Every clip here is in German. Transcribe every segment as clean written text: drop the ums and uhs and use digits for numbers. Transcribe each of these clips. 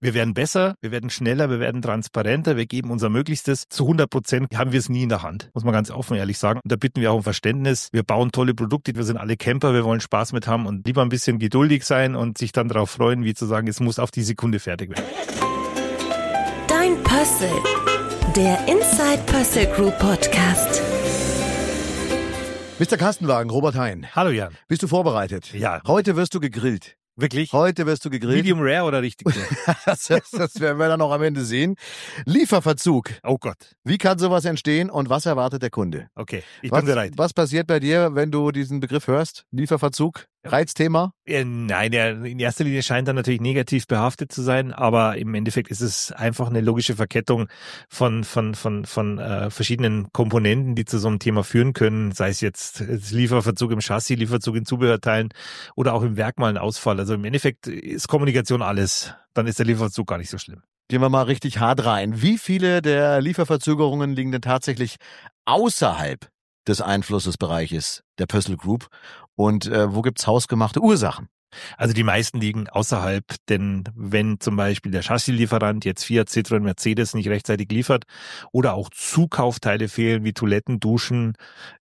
Wir werden besser, wir werden schneller, wir werden transparenter, wir geben unser Möglichstes. Zu 100% haben wir es nie in der Hand, muss man ganz offen ehrlich sagen. Und da bitten wir auch um Verständnis. Wir bauen tolle Produkte, wir sind alle Camper, wir wollen Spaß mit haben und lieber ein bisschen geduldig sein und sich dann darauf freuen, wie zu sagen, es muss auf die Sekunde fertig werden. Dein Pössl, der Inside Pössl Group Podcast. Mr. Kastenwagen, Robert Hein. Hallo Jan. Bist du vorbereitet? Ja. Heute wirst du gegrillt. Wirklich? Heute wirst du gegrillt. Medium Rare oder richtig? das werden wir dann noch am Ende sehen. Lieferverzug. Oh Gott. Wie kann sowas entstehen und was erwartet der Kunde? Okay, ich bin bereit. Was passiert bei dir, wenn du diesen Begriff hörst? Lieferverzug? Reizthema? Nein, in erster Linie scheint er natürlich negativ behaftet zu sein, aber im Endeffekt ist es einfach eine logische Verkettung von verschiedenen Komponenten, die zu so einem Thema führen können, sei es jetzt Lieferverzug im Chassis, Lieferverzug in Zubehörteilen oder auch im Werk mal ein Ausfall. Also im Endeffekt ist Kommunikation alles. Dann ist der Lieferverzug gar nicht so schlimm. Gehen wir mal richtig hart rein. Wie viele der Lieferverzögerungen liegen denn tatsächlich außerhalb des Einflussbereiches der Pössl Group und wo gibt's hausgemachte Ursachen? Also die meisten liegen außerhalb, denn wenn zum Beispiel der Chassislieferant jetzt Fiat, Citroën, Mercedes nicht rechtzeitig liefert oder auch Zukaufteile fehlen wie Toiletten, Duschen,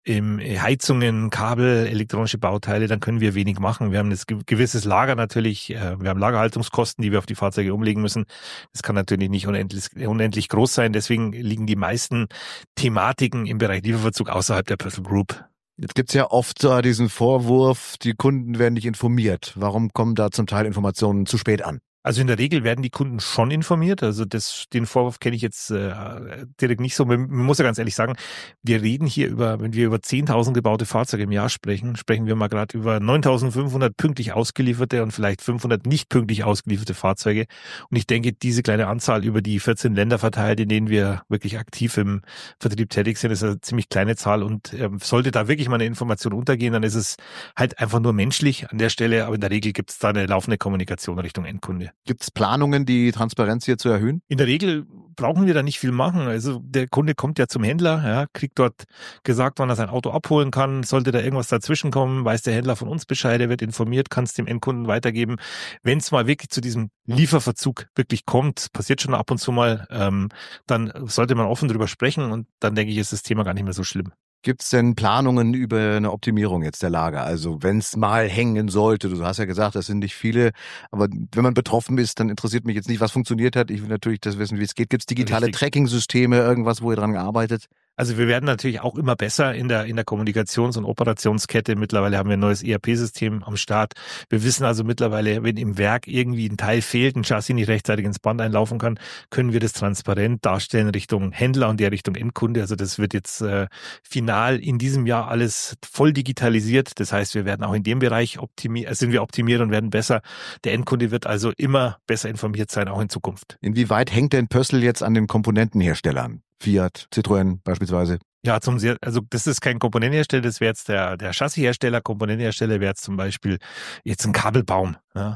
Heizungen, Kabel, elektronische Bauteile, dann können wir wenig machen. Wir haben ein gewisses Lager natürlich, wir haben Lagerhaltungskosten, die wir auf die Fahrzeuge umlegen müssen. Das kann natürlich nicht unendlich groß sein, deswegen liegen die meisten Thematiken im Bereich Lieferverzug außerhalb der Pössl Group. Jetzt gibt's ja oft diesen Vorwurf, die Kunden werden nicht informiert. Warum kommen da zum Teil Informationen zu spät an? Also in der Regel werden die Kunden schon informiert. Also den Vorwurf kenne ich jetzt direkt nicht so. Man muss ja ganz ehrlich sagen, wir reden hier wenn wir über 10.000 gebaute Fahrzeuge im Jahr sprechen wir mal gerade über 9.500 pünktlich ausgelieferte und vielleicht 500 nicht pünktlich ausgelieferte Fahrzeuge. Und ich denke, diese kleine Anzahl über die 14 Länder verteilt, in denen wir wirklich aktiv im Vertrieb tätig sind, ist eine ziemlich kleine Zahl. Und sollte da wirklich mal eine Information untergehen, dann ist es halt einfach nur menschlich an der Stelle. Aber in der Regel gibt es da eine laufende Kommunikation Richtung Endkunde. Gibt es Planungen, die Transparenz hier zu erhöhen? In der Regel brauchen wir da nicht viel machen. Also der Kunde kommt ja zum Händler, ja, kriegt dort gesagt, wann er sein Auto abholen kann. Sollte da irgendwas dazwischen kommen, weiß der Händler von uns Bescheid, er wird informiert, kann es dem Endkunden weitergeben. Wenn es mal wirklich zu diesem Lieferverzug wirklich kommt, passiert schon ab und zu mal, dann sollte man offen drüber sprechen und dann denke ich, ist das Thema gar nicht mehr so schlimm. Gibt es denn Planungen über eine Optimierung jetzt der Lager? Also wenn es mal hängen sollte, du hast ja gesagt, das sind nicht viele, aber wenn man betroffen ist, dann interessiert mich jetzt nicht, was funktioniert hat. Ich will natürlich das wissen, wie es geht. Gibt es digitale Tracking-Systeme, irgendwas, wo ihr dran gearbeitet? Also wir werden natürlich auch immer besser in der Kommunikations- und Operationskette. Mittlerweile haben wir ein neues ERP-System am Start. Wir wissen also mittlerweile, wenn im Werk irgendwie ein Teil fehlt, ein Chassis nicht rechtzeitig ins Band einlaufen kann, können wir das transparent darstellen Richtung Händler und der Richtung Endkunde. Also das wird jetzt final in diesem Jahr alles voll digitalisiert. Das heißt, wir werden auch in dem Bereich optimiert und werden besser. Der Endkunde wird also immer besser informiert sein, auch in Zukunft. Inwieweit hängt denn Pössl jetzt an den Komponentenherstellern? Fiat, Citroën beispielsweise? Ja, also das ist kein Komponentenhersteller, das wäre jetzt der Chassishersteller. Komponentenhersteller wäre jetzt zum Beispiel jetzt ein Kabelbaum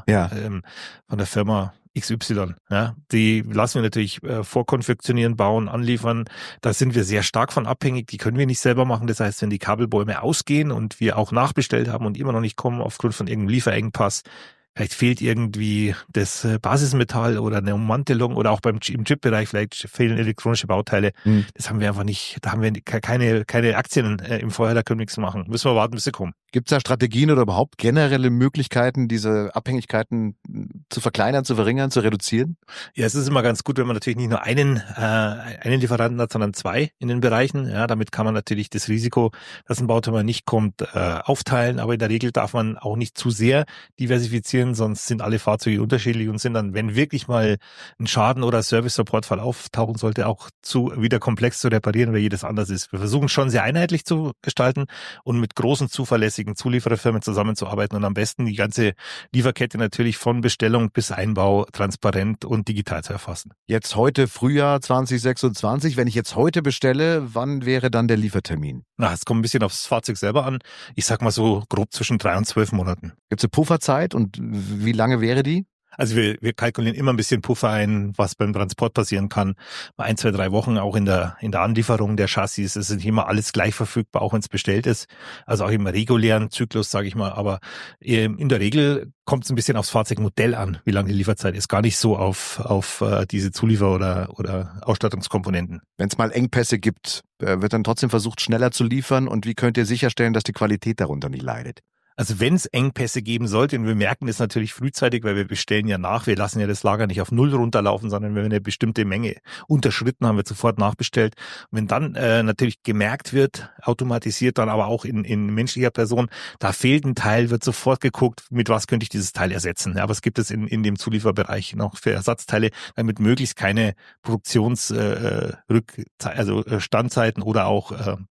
von der Firma XY. Ja, die lassen wir natürlich vorkonfektionieren, bauen, anliefern. Da sind wir sehr stark von abhängig. Die können wir nicht selber machen. Das heißt, wenn die Kabelbäume ausgehen und wir auch nachbestellt haben und immer noch nicht kommen aufgrund von irgendeinem Lieferengpass, vielleicht fehlt irgendwie das Basismetall oder eine Ummantelung oder auch im Chip-Bereich vielleicht fehlen elektronische Bauteile. Das haben wir einfach nicht, da haben wir keine Aktien im Feuer, da können wir nichts machen. Müssen wir warten, bis sie kommen. Gibt es da Strategien oder überhaupt generelle Möglichkeiten, diese Abhängigkeiten zu verkleinern, zu verringern, zu reduzieren? Ja, es ist immer ganz gut, wenn man natürlich nicht nur einen Lieferanten hat, sondern zwei in den Bereichen. Ja, damit kann man natürlich das Risiko, dass ein Bauteil mal nicht kommt, aufteilen. Aber in der Regel darf man auch nicht zu sehr diversifizieren, sonst sind alle Fahrzeuge unterschiedlich und sind dann, wenn wirklich mal ein Schaden oder Service-Support-Fall auftauchen sollte, auch wieder komplex zu reparieren, weil jedes anders ist. Wir versuchen schon sehr einheitlich zu gestalten und mit großen zuverlässigen Zuliefererfirmen zusammenzuarbeiten und am besten die ganze Lieferkette natürlich von Bestellung bis Einbau transparent und digital zu erfassen. Jetzt heute Frühjahr 2026, wenn ich jetzt heute bestelle, wann wäre dann der Liefertermin? Es kommt ein bisschen aufs Fahrzeug selber an. Ich sag mal so grob zwischen 3 und 12 Monaten. Gibt es eine Pufferzeit und wie lange wäre die? Also wir kalkulieren immer ein bisschen Puffer ein, was beim Transport passieren kann. 1, 2, 3 Wochen auch in der Anlieferung der Chassis. Es ist nicht immer alles gleich verfügbar, auch wenn es bestellt ist. Also auch im regulären Zyklus, sage ich mal. Aber in der Regel kommt es ein bisschen aufs Fahrzeugmodell an, wie lange die Lieferzeit ist. Gar nicht so auf diese Zuliefer- oder Ausstattungskomponenten. Wenn es mal Engpässe gibt, wird dann trotzdem versucht, schneller zu liefern. Und wie könnt ihr sicherstellen, dass die Qualität darunter nicht leidet? Also wenn es Engpässe geben sollte, und wir merken das natürlich frühzeitig, weil wir bestellen ja nach, wir lassen ja das Lager nicht auf Null runterlaufen, sondern wenn wir eine bestimmte Menge unterschritten haben, wir sofort nachbestellt. Und wenn dann natürlich gemerkt wird, automatisiert dann aber auch in menschlicher Person, da fehlt ein Teil, wird sofort geguckt, mit was könnte ich dieses Teil ersetzen. Ja, was gibt es in dem Zulieferbereich noch für Ersatzteile, damit möglichst keine Standzeiten oder auch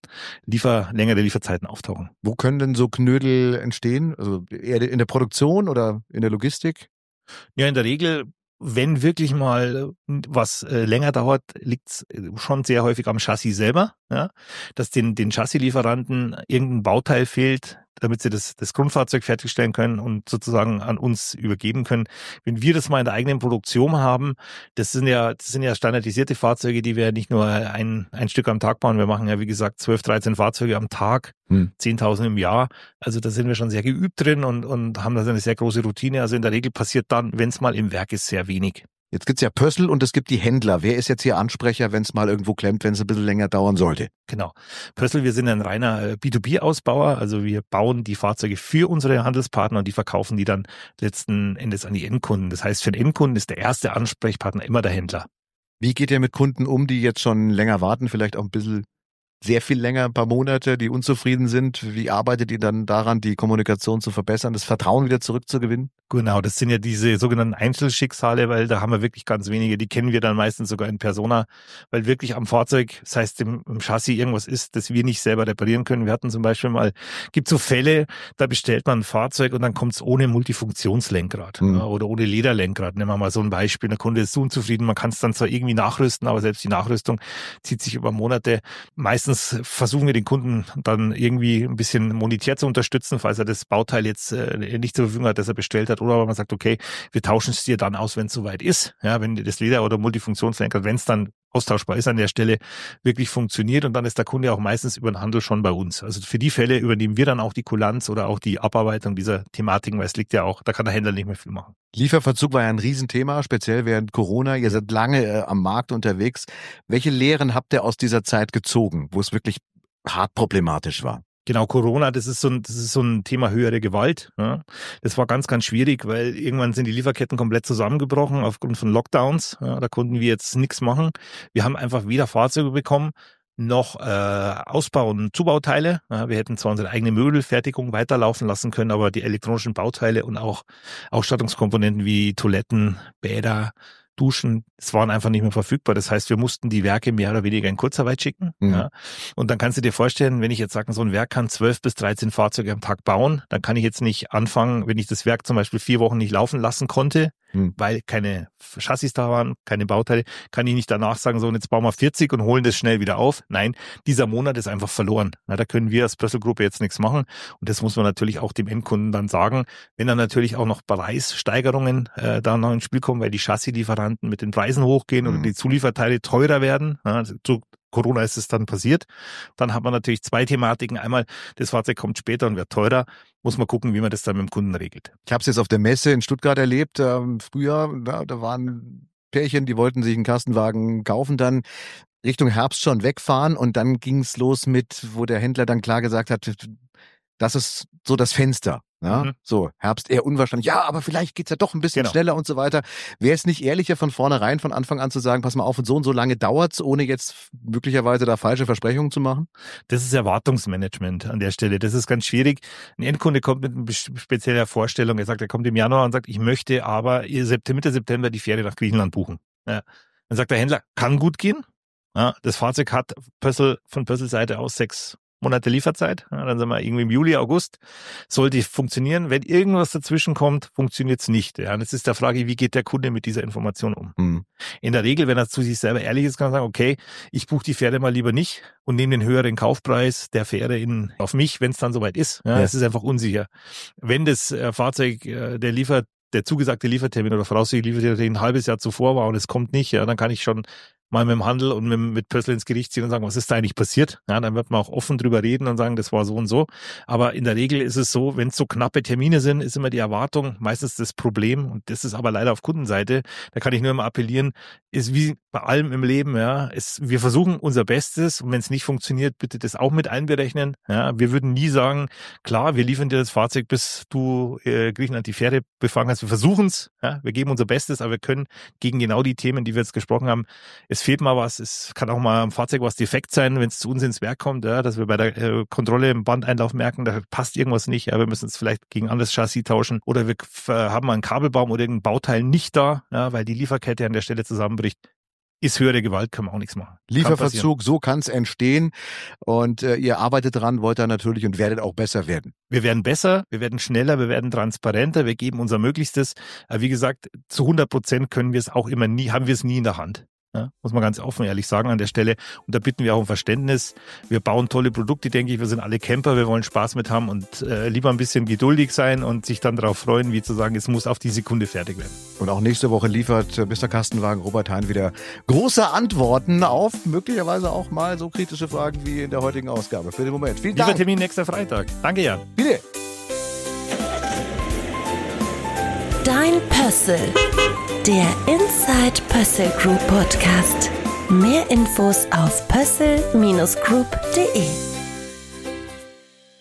längere Lieferzeiten auftauchen. Wo können denn so Knödel entstehen? Also eher in der Produktion oder in der Logistik? Ja, in der Regel, wenn wirklich mal was länger dauert, liegt's schon sehr häufig am Chassis selber, ja, dass den Chassislieferanten irgendein Bauteil fehlt, damit sie das Grundfahrzeug fertigstellen können und sozusagen an uns übergeben können. Wenn wir das mal in der eigenen Produktion haben, das sind ja standardisierte Fahrzeuge, die wir nicht nur ein Stück am Tag bauen. Wir machen ja, wie gesagt, 12, 13 Fahrzeuge am Tag, 10.000 im Jahr. Also da sind wir schon sehr geübt drin und haben da eine sehr große Routine. Also in der Regel passiert dann, wenn es mal im Werk ist, sehr wenig. Jetzt gibt's ja Pössl und es gibt die Händler. Wer ist jetzt hier Ansprecher, wenn es mal irgendwo klemmt, wenn es ein bisschen länger dauern sollte? Genau. Pössl, wir sind ein reiner B2B-Ausbauer. Also wir bauen die Fahrzeuge für unsere Handelspartner und die verkaufen die dann letzten Endes an die Endkunden. Das heißt, für den Endkunden ist der erste Ansprechpartner immer der Händler. Wie geht ihr mit Kunden um, die jetzt schon länger warten, vielleicht auch ein bisschen sehr viel länger, ein paar Monate, die unzufrieden sind? Wie arbeitet ihr dann daran, die Kommunikation zu verbessern, das Vertrauen wieder zurückzugewinnen? Genau, das sind ja diese sogenannten Einzelschicksale, weil da haben wir wirklich ganz wenige, die kennen wir dann meistens sogar in Persona, weil wirklich am Fahrzeug, das heißt im Chassis irgendwas ist, das wir nicht selber reparieren können. Wir hatten zum Beispiel mal, gibt so Fälle, da bestellt man ein Fahrzeug und dann kommt es ohne Multifunktionslenkrad oder ohne Lederlenkrad. Nehmen wir mal so ein Beispiel, der Kunde ist so unzufrieden, man kann es dann zwar irgendwie nachrüsten, aber selbst die Nachrüstung zieht sich über Monate. Meistens versuchen wir den Kunden dann irgendwie ein bisschen monetär zu unterstützen, falls er das Bauteil jetzt nicht zur Verfügung hat, das er bestellt hat. Oder man sagt, okay, wir tauschen es dir dann aus, wenn es soweit ist. Ja, wenn das Leder- oder Multifunktionslenkrad, wenn es dann austauschbar ist an der Stelle, wirklich funktioniert. Und dann ist der Kunde auch meistens über den Handel schon bei uns. Also für die Fälle übernehmen wir dann auch die Kulanz oder auch die Abarbeitung dieser Thematiken, weil es liegt ja auch, da kann der Händler nicht mehr viel machen. Lieferverzug war ja ein Riesenthema, speziell während Corona. Ihr seid lange am Markt unterwegs. Welche Lehren habt ihr aus dieser Zeit gezogen, wo es wirklich hart problematisch war? Genau, Corona, das ist so ein Thema höhere Gewalt. Ja. Das war ganz, ganz schwierig, weil irgendwann sind die Lieferketten komplett zusammengebrochen aufgrund von Lockdowns. Ja, da konnten wir jetzt nichts machen. Wir haben einfach weder Fahrzeuge bekommen, noch Ausbau- und Zubauteile. Ja, wir hätten zwar unsere eigene Möbelfertigung weiterlaufen lassen können, aber die elektronischen Bauteile und auch Ausstattungskomponenten wie Toiletten, Bäder, Duschen, es waren einfach nicht mehr verfügbar. Das heißt, wir mussten die Werke mehr oder weniger in Kurzarbeit schicken. Mhm. Ja. Und dann kannst du dir vorstellen, wenn ich jetzt sage, so ein Werk kann 12 bis 13 Fahrzeuge am Tag bauen, dann kann ich jetzt nicht anfangen, wenn ich das Werk zum Beispiel 4 Wochen nicht laufen lassen konnte, weil keine Chassis da waren, keine Bauteile, kann ich nicht danach sagen, so und jetzt bauen wir 40 und holen das schnell wieder auf. Nein, dieser Monat ist einfach verloren. Na, da können wir als Pössl-Gruppe jetzt nichts machen. Und das muss man natürlich auch dem Endkunden dann sagen. Wenn dann natürlich auch noch Preissteigerungen da noch ins Spiel kommen, weil die Chassislieferanten mit den Preisen hochgehen oder die Zulieferteile teurer werden, ja, zu Corona ist es dann passiert. Dann hat man natürlich 2 Thematiken. Einmal, das Fahrzeug kommt später und wird teurer. Muss man gucken, wie man das dann mit dem Kunden regelt. Ich habe es jetzt auf der Messe in Stuttgart erlebt. Früher, da waren Pärchen, die wollten sich einen Kastenwagen kaufen, dann Richtung Herbst schon wegfahren und dann ging es los mit, wo der Händler dann klar gesagt hat, das ist so das Fenster. Ja, so, Herbst eher unwahrscheinlich. Ja, aber vielleicht geht's ja doch ein bisschen schneller und so weiter. Wäre es nicht ehrlicher von vornherein, von Anfang an zu sagen, pass mal auf, und so lange dauert's, ohne jetzt möglicherweise da falsche Versprechungen zu machen? Das ist Erwartungsmanagement an der Stelle. Das ist ganz schwierig. Ein Endkunde kommt mit einer speziellen Vorstellung. Er sagt, er kommt im Januar und sagt, ich möchte aber Mitte September die Fähre nach Griechenland buchen. Ja. Dann sagt der Händler, kann gut gehen. Ja, das Fahrzeug hat von Pössl-Seite aus 6 Monate Lieferzeit, ja, dann sind wir irgendwie im Juli, August, sollte funktionieren. Wenn irgendwas dazwischen kommt, funktioniert es nicht. Ja, und jetzt ist der Frage, wie geht der Kunde mit dieser Information um? In der Regel, wenn er zu sich selber ehrlich ist, kann er sagen, okay, ich buche die Fähre mal lieber nicht und nehme den höheren Kaufpreis der Fähre auf mich, wenn es dann soweit ist. Ja, es ist einfach unsicher. Wenn das Fahrzeug, der der zugesagte Liefertermin oder voraussichtliche Liefertermin ein halbes Jahr zuvor war und es kommt nicht, ja, dann kann ich schon mal mit dem Handel und mit Pössl ins Gericht ziehen und sagen, was ist da eigentlich passiert? Ja, dann wird man auch offen drüber reden und sagen, das war so und so. Aber in der Regel ist es so, wenn es so knappe Termine sind, ist immer die Erwartung meistens das Problem. Und das ist aber leider auf Kundenseite. Da kann ich nur immer appellieren, ist wie bei allem im Leben, ja, wir versuchen unser Bestes und wenn es nicht funktioniert, bitte das auch mit einberechnen. Ja, wir würden nie sagen, klar, wir liefern dir das Fahrzeug, bis du Griechenland die Fähre befangen hast. Wir versuchen es, ja, wir geben unser Bestes, aber wir können gegen genau die Themen, die wir jetzt gesprochen haben, es fehlt mal was, es kann auch mal am Fahrzeug was defekt sein, wenn es zu uns ins Werk kommt, ja, dass wir bei der Kontrolle im Bandeinlauf merken, da passt irgendwas nicht, ja, wir müssen es vielleicht gegen ein anderes Chassis tauschen oder wir haben mal einen Kabelbaum oder irgendein Bauteil nicht da, ja, weil die Lieferkette an der Stelle zusammenbricht. Ist höhere Gewalt, kann man auch nichts machen. Lieferverzug, so kann es entstehen und ihr arbeitet dran, wollt da natürlich und werdet auch besser werden. Wir werden besser, wir werden schneller, wir werden transparenter, wir geben unser Möglichstes. Aber wie gesagt, zu 100% können wir es auch immer nie, haben wir es nie in der Hand. Ja, muss man ganz offen ehrlich sagen an der Stelle. Und da bitten wir auch um Verständnis. Wir bauen tolle Produkte, denke ich. Wir sind alle Camper, wir wollen Spaß mit haben und lieber ein bisschen geduldig sein und sich dann darauf freuen, wie zu sagen, es muss auf die Sekunde fertig werden. Und auch nächste Woche liefert Mr. Kastenwagen Robert Hein wieder große Antworten auf möglicherweise auch mal so kritische Fragen wie in der heutigen Ausgabe. Für den Moment. Vielen Dank. Liefertermin nächster Freitag. Danke, Jan. Bitte. Dein Pössl. Der Inside Pössl Group Podcast. Mehr Infos auf pössl-group.de